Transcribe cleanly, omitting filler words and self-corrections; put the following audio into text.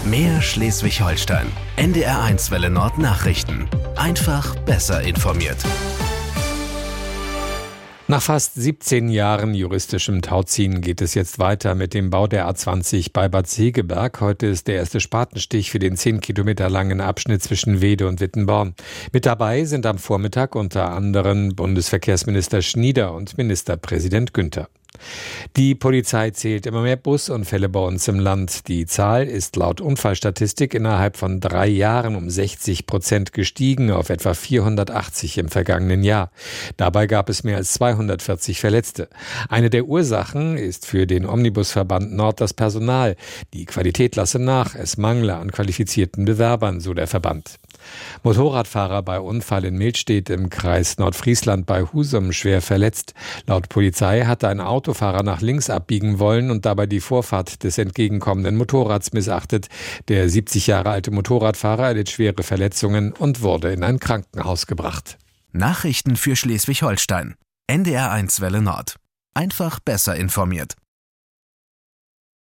Mehr Schleswig-Holstein. NDR1 Welle Nord Nachrichten. Einfach besser informiert. Nach fast 17 Jahren juristischem Tauziehen geht es jetzt weiter mit dem Bau der A20 bei Bad Segeberg. Heute ist der erste Spatenstich für den 10 Kilometer langen Abschnitt zwischen Weede und Wittenborn. Mit dabei sind am Vormittag unter anderem Bundesverkehrsminister Schnieder und Ministerpräsident Günther. Die Polizei zählt immer mehr Busunfälle bei uns im Land. Die Zahl ist laut Unfallstatistik innerhalb von 3 Jahren um 60% gestiegen auf etwa 480 im vergangenen Jahr. Dabei gab es mehr als 240 Verletzte. Eine der Ursachen ist für den Omnibusverband Nord das Personal. Die Qualität lasse nach, es mangle an qualifizierten Bewerbern, so der Verband. Motorradfahrer bei Unfall in Milstedt im Kreis Nordfriesland bei Husum schwer verletzt. Laut Polizei hatte ein Autofahrer nach links abbiegen wollen und dabei die Vorfahrt des entgegenkommenden Motorrads missachtet. Der 70 Jahre alte Motorradfahrer erlitt schwere Verletzungen und wurde in ein Krankenhaus gebracht. Nachrichten für Schleswig-Holstein. NDR1 Welle Nord. Einfach besser informiert.